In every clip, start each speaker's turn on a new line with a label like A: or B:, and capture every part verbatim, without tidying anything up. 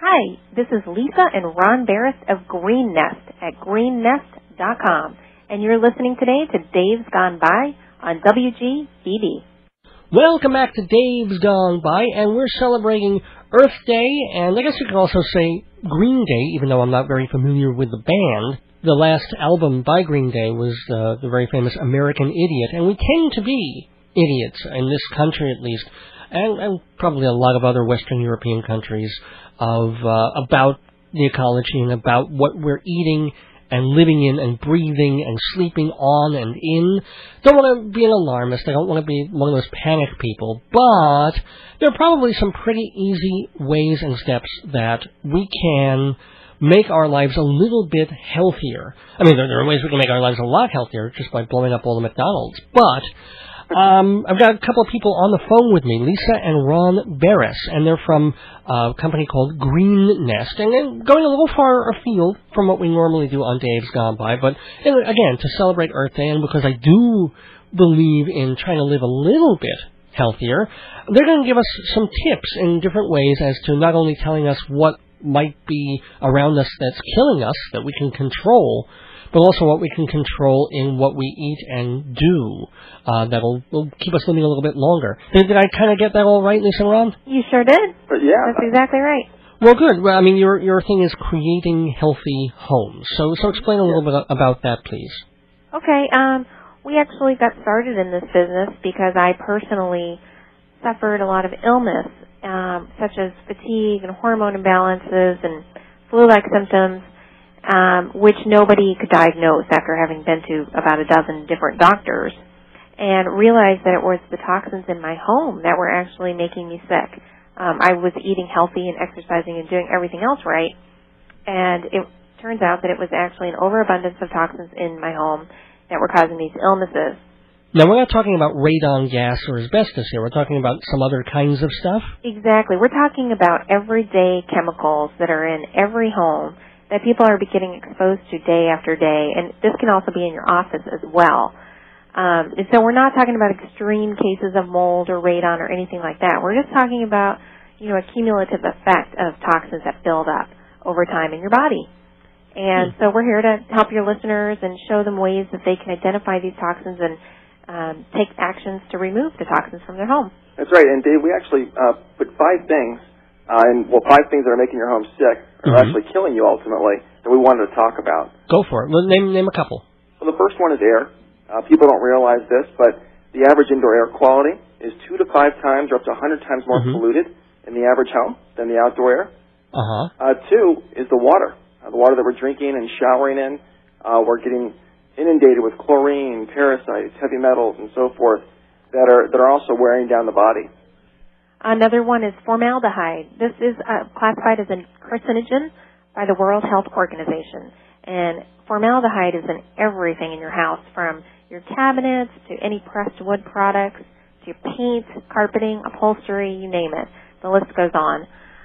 A: Hi, this is Lisa and Ron Barris of Green Nest at green nest dot com, and you're listening today to Dave's Gone By on W G B D.
B: Welcome back to Dave's Gone By, and we're celebrating Earth Day, and I guess you could also say Green Day, even though I'm not very familiar with the band. The last album by Green Day was uh, the very famous American Idiot, and we tend to be idiots, in this country at least, and, and probably a lot of other Western European countries, of uh, about the ecology and about what we're eating and living in and breathing and sleeping on and in. Don't want to be an alarmist. I don't want to be one of those panic people. But there are probably some pretty easy ways and steps that we can make our lives a little bit healthier. I mean, there, there are ways we can make our lives a lot healthier just by blowing up all the McDonald's. But Um, I've got a couple of people on the phone with me, Lisa and Ron Barris, and they're from a company called Green Nest, and they're going a little far afield from what we normally do on Dave's Gone By, but again, to celebrate Earth Day, and because I do believe in trying to live a little bit healthier, they're going to give us some tips in different ways as to not only telling us what might be around us that's killing us, that we can control, but also what we can control in what we eat and do uh, that will, will keep us living a little bit longer. Did, did I kind of get that all right, Lisa and Ron?
A: You sure did.
C: But yeah.
A: That's exactly right.
B: Well, good. Well, I mean, your your thing is creating healthy homes. So so explain a little bit about that, please.
A: Okay. Um, we actually got started in this business because I personally suffered a lot of illness, um, such as fatigue and hormone imbalances and flu-like symptoms, Um, which nobody could diagnose after having been to about a dozen different doctors, and realized that it was the toxins in my home that were actually making me sick. Um, I was eating healthy and exercising and doing everything else right, and it turns out that it was actually an overabundance of toxins in my home that were causing these illnesses.
B: Now, we're not talking about radon gas or asbestos here. We're talking about some other kinds of stuff?
A: Exactly. We're talking about everyday chemicals that are in every home that people are getting exposed to day after day, and this can also be in your office as well. Um, and so we're not talking about extreme cases of mold or radon or anything like that. We're just talking about, you know, a cumulative effect of toxins that build up over time in your body. And hmm. so we're here to help your listeners and show them ways that they can identify these toxins and um, take actions to remove the toxins from their home.
C: That's right. And Dave, we actually uh, put five things Uh, and, well, five things that are making your home sick or
B: mm-hmm.
C: actually killing you ultimately that we wanted to talk about.
B: Go for it. Well, name, name a couple.
C: Well, the first one is air. Uh, people don't realize this, but the average indoor air quality is two to five times or up to one hundred times more mm-hmm. polluted in the average home than the outdoor air.
B: Uh-huh.
C: Uh, two is the water. Uh, the water that we're drinking and showering in. Uh, we're getting inundated with chlorine, parasites, heavy metals, and so forth that are that are also wearing down the body.
A: Another one is formaldehyde. This is uh, classified as a carcinogen by the World Health Organization. And formaldehyde is in everything in your house, from your cabinets to any pressed wood products to your paint, carpeting, upholstery, you name it. The list goes on.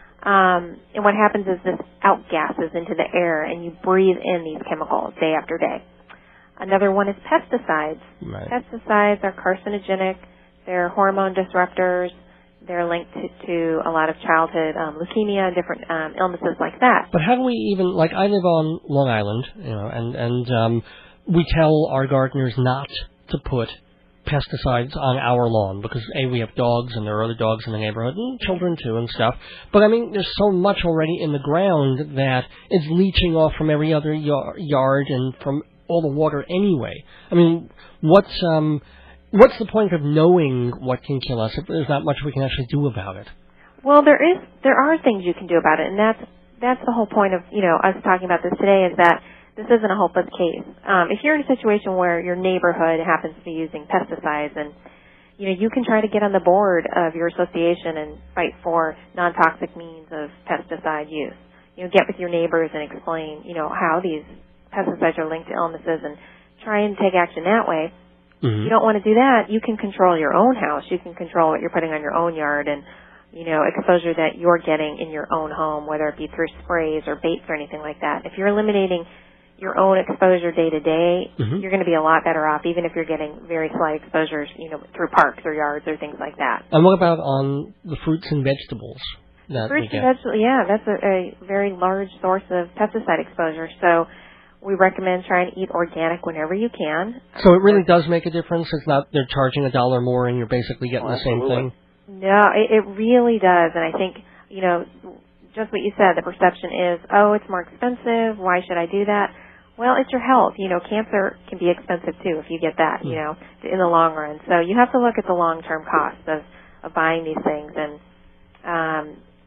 A: Um, and what happens is this outgasses into the air, and you breathe in these chemicals day after day. Another one is pesticides.
B: Right.
A: Pesticides are carcinogenic. They're hormone disruptors. They're linked to, to a lot of childhood um, leukemia and different um, illnesses like that.
B: But how do we even, like, I live on Long Island, you know, and, and um, we tell our gardeners not to put pesticides on our lawn because, A, we have dogs and there are other dogs in the neighborhood and children too and stuff. But, I mean, there's so much already in the ground that is leaching off from every other yard and from all the water anyway. I mean, what's... um. What's the point of knowing what can kill us if there's not much we can actually do about it?
A: Well, there is, there are things you can do about it, and that's that's the whole point of, you know, us talking about this today, is that this isn't a hopeless case. Um, if you're in a situation where your neighborhood happens to be using pesticides, and you know, you can try to get on the board of your association and fight for non-toxic means of pesticide use. You know, get with your neighbors and explain, you know, how these pesticides are linked to illnesses, and try and take action that way.
B: Mm-hmm.
A: If you don't want to do that, you can control your own house. You can control what you're putting on your own yard and, you know, exposure that you're getting in your own home, whether it be through sprays or baits or anything like that. If you're eliminating your own exposure day to day,
B: mm-hmm.
A: you're going to be a lot better off, even if you're getting very slight exposures, you know, through parks or yards or things like that.
B: And what about on the fruits and vegetables? that
A: Fruits
B: we get.
A: and vegetables, yeah, that's a, a very large source of pesticide exposure. So we recommend trying to eat organic whenever you can.
B: So it really does make a difference. It's not they're charging a dollar more and you're basically getting
C: Oh,
B: the same
C: absolutely.
B: thing.
A: No, it, it really does. And I think, you know, just what you said, the perception is, oh, it's more expensive. Why should I do that? Well, it's your health. You know, cancer can be expensive too if you get that, you know, in the long run. So you have to look at the long-term costs of, of buying these things. And, um,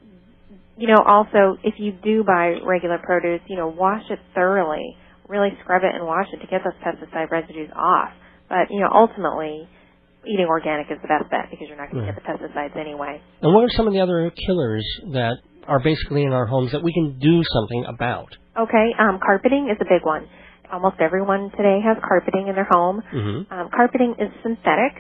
A: you know, also, if you do buy regular produce, you know, wash it thoroughly. Really scrub it and wash it to get those pesticide residues off. But, you know, ultimately, eating organic is the best bet because you're not going to
B: Right.
A: get the pesticides anyway.
B: And what are some of the other killers that are basically in our homes that we can do something about?
A: Okay, um, carpeting is a big one. Almost everyone today has carpeting in their home.
B: Mm-hmm.
A: Um, carpeting is synthetic,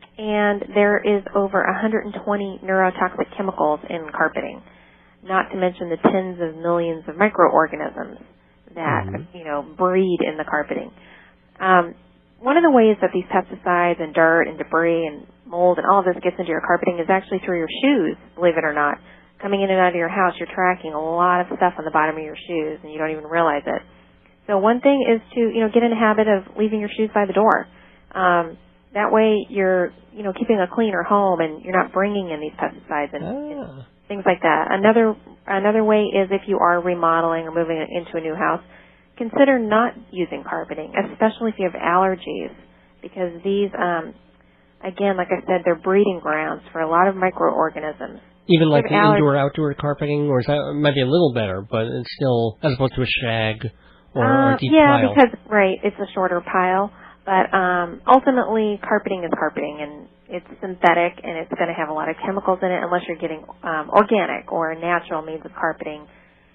A: and there is over one hundred twenty neurotoxic chemicals in carpeting, not to mention the tens of millions of microorganisms that,
B: Mm-hmm.
A: you know, breed in the carpeting. Um, one of the ways that these pesticides and dirt and debris and mold and all of this gets into your carpeting is actually through your shoes, believe it or not. Coming in and out of your house, you're tracking a lot of stuff on the bottom of your shoes, and you don't even realize it. So one thing is to, you know, get in the habit of leaving your shoes by the door. Um, that way you're, you know, keeping a cleaner home, and you're not bringing in these pesticides and, and
B: Ah.
A: things like that. Another another way is if you are remodeling or moving into a new house, consider not using carpeting, especially if you have allergies, because these, um, again, like I said, they're breeding grounds for a lot of microorganisms.
B: Even like
A: If
B: the
A: aller-
B: indoor-outdoor carpeting, or is that it might be a little better, but it's still, as opposed to a shag or, or
A: Uh,
B: a deep
A: yeah,
B: pile.
A: because, right, it's a shorter pile. But um, ultimately, carpeting is carpeting, and it's synthetic, and it's going to have a lot of chemicals in it unless you're getting um, organic or natural means of carpeting,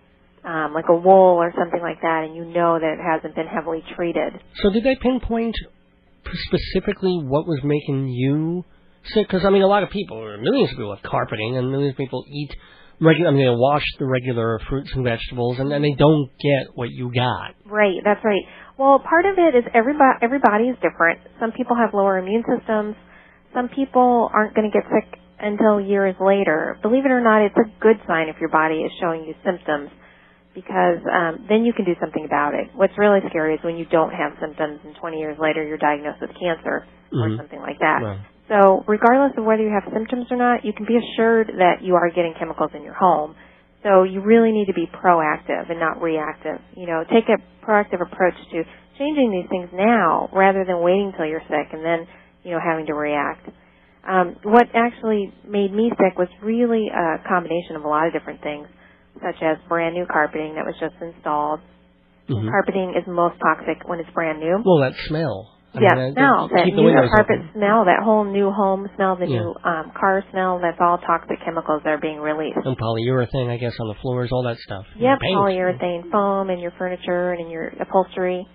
A: um, like a wool or something like that, and you know that it hasn't been heavily treated.
B: So did they pinpoint specifically what was making you sick? Because, I mean, a lot of people, or millions of people have carpeting, and millions of people eat regular, I mean, they wash the regular fruits and vegetables, and then they don't get what you got.
A: Right, that's right. Well, part of it is everybody, everybody is different. Some people have lower immune systems. Some people aren't going to get sick until years later. Believe it or not, it's a good sign if your body is showing you symptoms, because um, then you can do something about it. What's really scary is when you don't have symptoms and twenty years later you're diagnosed with cancer or
B: Mm-hmm.
A: something like that.
B: Right.
A: So regardless of whether you have symptoms or not, you can be assured that you are getting chemicals in your home. So you really need to be proactive and not reactive. You know, take a proactive approach to changing these things now rather than waiting until you're sick and then, you know, having to react. Um, what actually made me sick was really a combination of a lot of different things, such as brand new carpeting that was just installed.
B: Mm-hmm.
A: Carpeting is most toxic when it's brand new.
B: Well, that smell. I
A: Yeah,
B: mean,
A: smell, that
B: keep the
A: new
B: windows
A: carpet
B: open.
A: smell, that whole new home smell, the
B: Yeah.
A: new um, car smell, that's all toxic chemicals that are being released.
B: And polyurethane, I guess, on the floors, all that stuff.
A: Yep,
B: Paint.
A: polyurethane foam in your furniture and in your upholstery.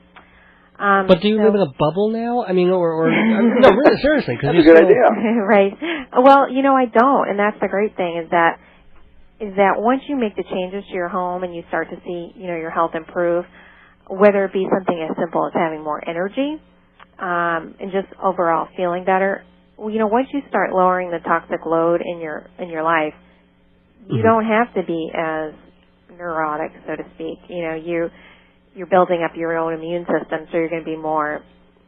A: Um,
B: But do you
A: so,
B: live in a bubble now? I mean, or, or I mean, no, really, seriously, because
C: That's a good idea.
A: right. Well, you know, I don't, and that's the great thing is that is that once you make the changes to your home and you start to see, you know, your health improve, whether it be something as simple as having more energy, um, and just overall feeling better, well, you know, once you start lowering the toxic load in your in your life, you
B: Mhm.
A: don't have to be as neurotic, so to speak. You know, you you're building up your own immune system, so you're going to be more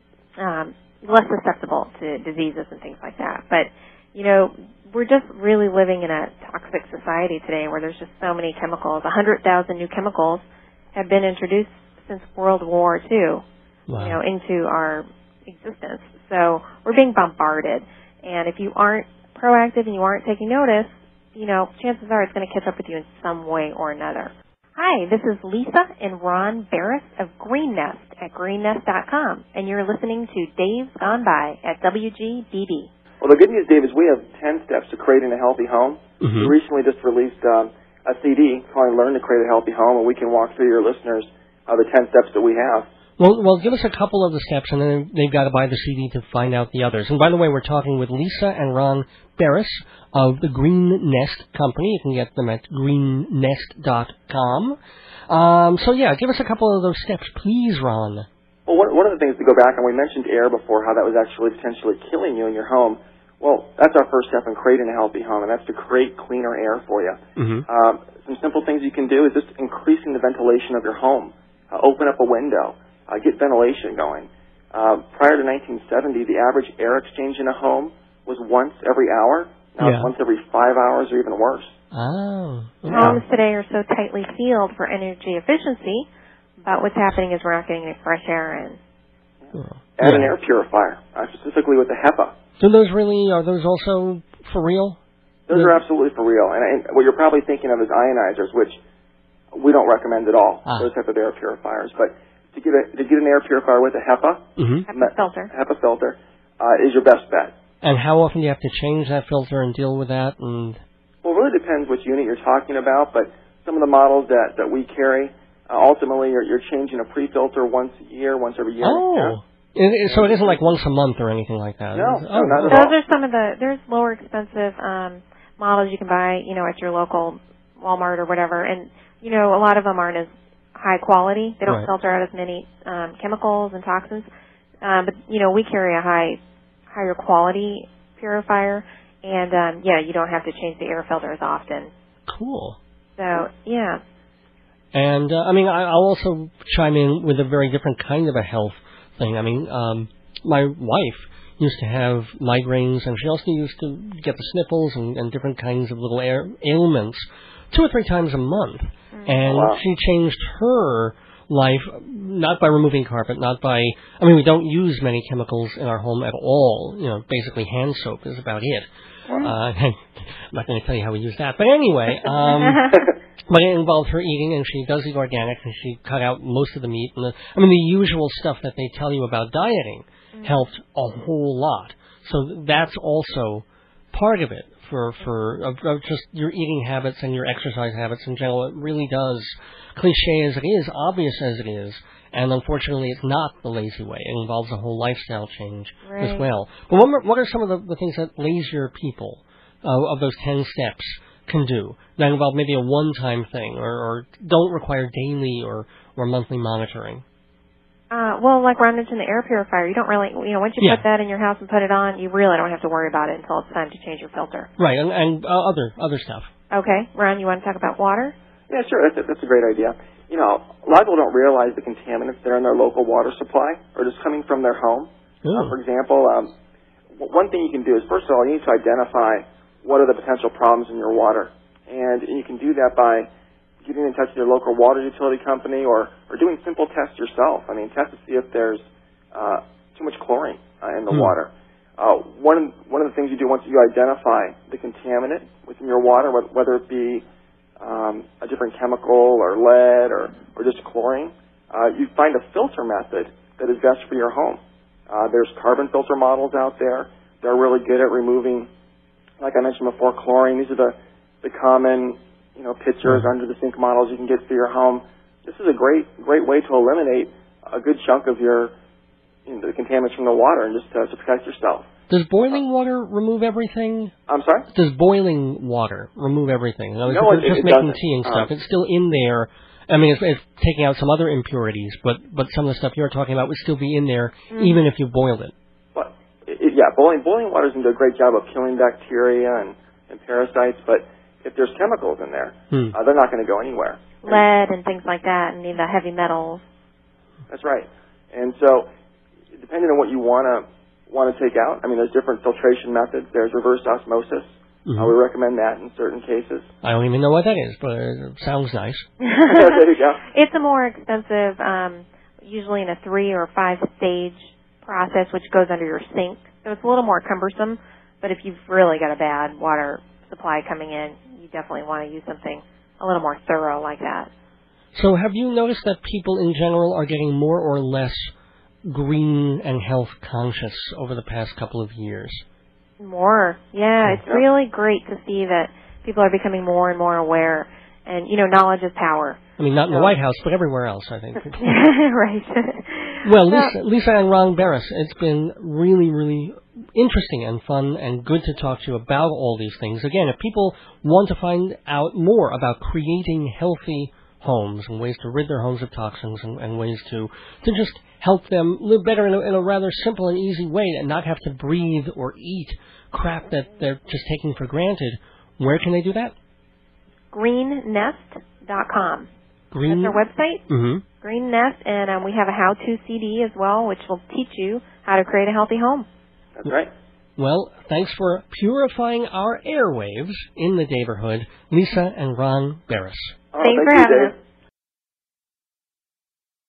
A: um, less susceptible to diseases and things like that. But you know, we're just really living in a toxic society today, where there's just so many chemicals. A hundred thousand new chemicals have been introduced since World War Two.
B: Wow.
A: You know, into our existence. So we're being bombarded. And if you aren't proactive and you aren't taking notice, you know, chances are it's going to catch up with you in some way or another. Hi, this is Lisa and Ron Barris of Green Nest at green nest dot com, and you're listening to Dave's Gone By at W G B B.
C: Well, the good news, Dave, is we have ten steps to creating a healthy home.
B: Mhm.
C: We recently just released um, a C D called Learn to Create a Healthy Home, and we can walk through your listeners uh, the ten steps that we have.
B: Well, well, give us a couple of the steps, and then they've got to buy the C D to find out the others. And by the way, we're talking with Lisa and Ron Barris of the Green Nest Company. You can get them at green nest dot com. Um, so, yeah, give us a couple of those steps, please, Ron.
C: Well, one, one of the things to go back, and we mentioned air before, how that was actually potentially killing you in your home. Well, that's our first step in creating a healthy home, and that's to create cleaner air for you.
B: Mm-hmm.
C: Um, some simple things you can do is just increasing the ventilation of your home. Uh, open up a window. Uh, get ventilation going. Uh, prior to nineteen seventy, the average air exchange in a home was once every hour. Now
B: Yeah.
C: it's once every five hours or even worse.
B: Oh. Yeah.
A: Homes today are so tightly sealed for energy efficiency, but what's happening is we're not getting any fresh air in.
B: Oh.
C: Add an
B: Yeah.
C: air purifier, uh, specifically with the HEPA.
B: Do those really, are those also for real?
C: Those
B: The-
C: are absolutely for real. And, and what you're probably thinking of is ionizers, which we don't recommend at all,
B: Ah.
C: those type of air purifiers. But to get, a, to get an air purifier with a HEPA,
B: Mm-hmm.
A: HEPA filter.
C: HEPA filter, uh, is your best bet.
B: And how often do you have to change that filter and deal with that? And
C: Well, it really depends which unit you're talking about, but some of the models that, that we carry, uh, ultimately you're, you're changing a pre-filter once a year, once every year.
B: oh, it, it, so it isn't like once a month or anything like that.
C: No,
B: Is it?
C: no,
B: oh,
C: not at
A: Those
C: all.
A: are some of the, there's lower expensive um, models you can buy, you know, at your local Walmart or whatever. And, you know, a lot of them aren't as high quality. They don't
B: Right.
A: filter out as many um, chemicals and toxins. Um, but, you know, we carry a high, higher quality purifier. And, um, yeah, you don't have to change the air filter as often.
B: Cool.
A: So, yeah.
B: And, uh, I mean, I, I'll also chime in with a very different kind of a health thing. I mean, um, my wife used to have migraines, and she also used to get the sniffles and, and different kinds of little air, ailments two or three times a month. And
C: Wow.
B: she changed her life, not by removing carpet, not by, I mean, we don't use many chemicals in our home at all. You know, basically hand soap is about it. Uh, I'm not going to tell you how we use that. But anyway, um, but it involved her eating, and she does eat organic, and she cut out most of the meat. And the, I mean, the usual stuff that they tell you about dieting helped a whole lot. So that's also part of it for for of, of just your eating habits and your exercise habits in general. It really does, cliche as it is, obvious as it is, and unfortunately it's not the lazy way. It involves a whole lifestyle change as
A: Right.
B: well. But what are, what are some of the, the things that lazier people uh, of those ten steps can do that involve maybe a one-time thing or, or don't require daily or, or monthly monitoring?
A: Uh, well, like where I mentioned the air purifier, you don't really, you know, once you
B: Yeah.
A: put that in your house and put it on, you really don't have to worry about it until it's time to change your filter.
B: Right, and, and uh, other other stuff.
A: Okay, Ron, you want to talk about water?
C: Yeah, sure. That's a, that's a great idea. You know, a lot of people don't realize the contaminants that are in their local water supply are just coming from their home. Uh, for example, um, w- one thing you can do is, first of all, you need to identify what are the potential problems in your water. And you can do that by getting in touch with your local water utility company or, or doing simple tests yourself. I mean, test to see if there's uh, too much chlorine uh, in the
B: Hmm.
C: water. Uh, one, of, one of the things you do once you identify the contaminant within your water, wh- whether it be um, a different chemical or lead or, or just chlorine, uh, you find a filter method that is best for your home. Uh, there's carbon filter models out there. They're really good at removing, like I mentioned before, chlorine. These are the, the common, you know, pitchers
B: Mhm.
C: under the sink models you can get for your home. This is a great, great way to eliminate a good chunk of your, you know, the contaminants from the water and just to, to protect yourself.
B: Does boiling water remove everything?
C: I'm sorry?
B: Does boiling water remove everything? In other words,
C: No,
B: if
C: it-
B: you're just
C: it
B: making
C: doesn't.
B: tea and stuff,
C: Um,
B: it's still in there. I mean, it's, it's taking out some other impurities, but but some of the stuff you're talking about would still be in there even if you boiled it.
C: But it, it- yeah, boiling boiling water can do a great job of killing bacteria and, and parasites. But if there's chemicals in there,
B: Hmm.
C: uh, they're not going to go anywhere.
A: Lead and things like that, and the heavy metals.
C: That's right. And so, depending on what you want to want to take out, I mean, there's different filtration methods. There's reverse osmosis.
B: Mhm.
C: Uh, we recommend that in certain cases.
B: I don't even know what that is, but it sounds nice.
C: There you go.
A: It's a more expensive, um, usually in a three or five stage process, which goes under your sink. So it's a little more cumbersome. But if you've really got a bad water supply coming in, you definitely want to use something a little more thorough like that.
B: So have you noticed that people in general are getting more or less green and health conscious over the past couple of years?
A: More. Yeah, it's
C: Yeah.
A: really great to see that people are becoming more and more aware. And, you know, knowledge is power.
B: I mean, not in the
A: No.
B: White House, but everywhere else, I think.
A: Right.
B: Well, Lisa, Lisa and Ron Barris, it's been really, really interesting and fun and good to talk to you about all these things. Again, if people want to find out more about creating healthy homes and ways to rid their homes of toxins and, and ways to, to just help them live better in a, in a rather simple and easy way and not have to breathe or eat crap that they're just taking for granted, where can they do that?
A: green nest dot com.
B: Green?
A: That's our website.
B: Mm-hmm.
A: Green Nest, and um, we have a how-to C D as well, which will teach you how to create a healthy home.
C: That's right.
B: Well, thanks for purifying our airwaves in the neighborhood, Lisa and Ron Barris.
C: Oh,
A: Thanks
C: thank
A: for
C: you,
A: having
C: Dave.
A: us.